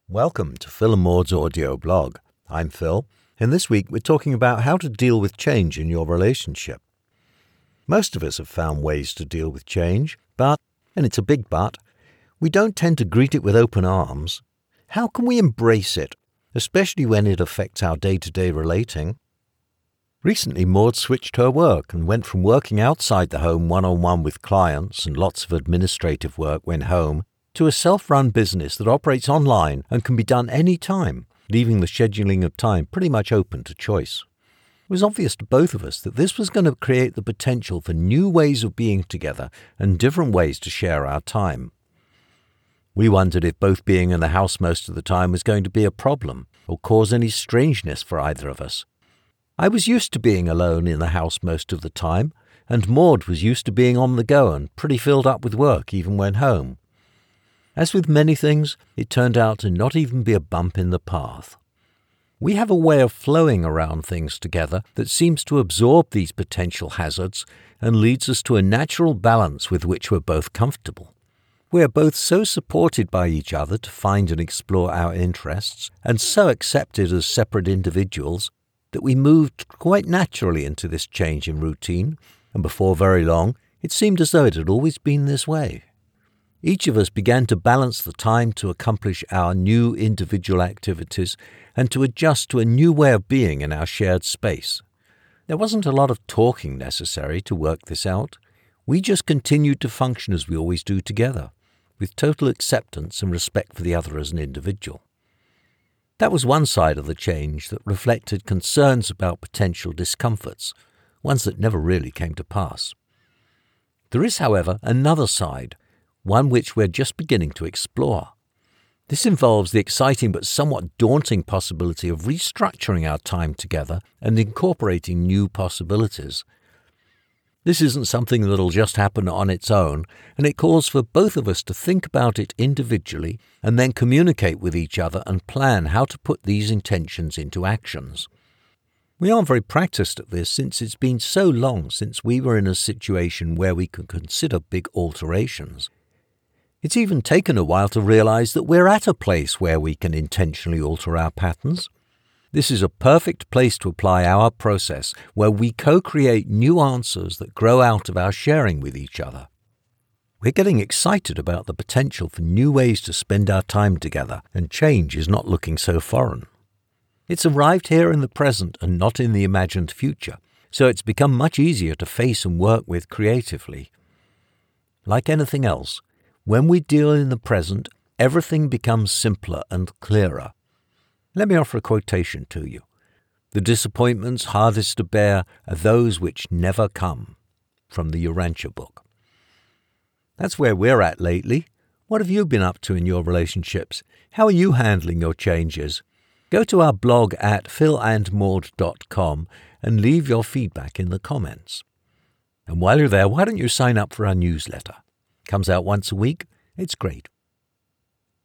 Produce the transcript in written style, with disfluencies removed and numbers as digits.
Welcome to Phil and Maud's audio blog. I'm Phil, and this week we're talking about how to deal with change in your relationship. Most of us have found ways to deal with change, but, and it's a big but, we don't tend to greet it with open arms. How can we embrace it, especially when it affects our day-to-day relating? Recently, Maud switched her work and went from working outside the home one-on-one with clients and lots of administrative work when home to a self-run business that operates online and can be done any time, leaving the scheduling of time pretty much open to choice. It was obvious to both of us that this was going to create the potential for new ways of being together and different ways to share our time. We wondered if both being in the house most of the time was going to be a problem or cause any strangeness for either of us. I was used to being alone in the house most of the time, and Maud was used to being on the go and pretty filled up with work even when home. As with many things, it turned out to not even be a bump in the path. We have a way of flowing around things together that seems to absorb these potential hazards and leads us to a natural balance with which we're both comfortable. We are both so supported by each other to find and explore our interests, and so accepted as separate individuals, that we moved quite naturally into this change in routine, and before very long, it seemed as though it had always been this way. Each of us began to balance the time to accomplish our new individual activities and to adjust to a new way of being in our shared space. There wasn't a lot of talking necessary to work this out. We just continued to function as we always do together, with total acceptance and respect for the other as an individual. That was one side of the change that reflected concerns about potential discomforts, ones that never really came to pass. There is, however, another side, one which we're just beginning to explore. This involves the exciting but somewhat daunting possibility of restructuring our time together and incorporating new possibilities. This isn't something that'll just happen on its own, and it calls for both of us to think about it individually and then communicate with each other and plan how to put these intentions into actions. We aren't very practiced at this since it's been so long since we were in a situation where we could consider big alterations. It's even taken a while to realize that we're at a place where we can intentionally alter our patterns. This is a perfect place to apply our process, where we co-create new answers that grow out of our sharing with each other. We're getting excited about the potential for new ways to spend our time together, and change is not looking so foreign. It's arrived here in the present and not in the imagined future, so it's become much easier to face and work with creatively. Like anything else, when we deal in the present, everything becomes simpler and clearer. Let me offer a quotation to you. "The disappointments hardest to bear are those which never come," from the Urantia book. That's where we're at lately. What have you been up to in your relationships? How are you handling your changes? Go to our blog at philandmaud.com and leave your feedback in the comments. And while you're there, why don't you sign up for our newsletter? Comes out once a week. It's great.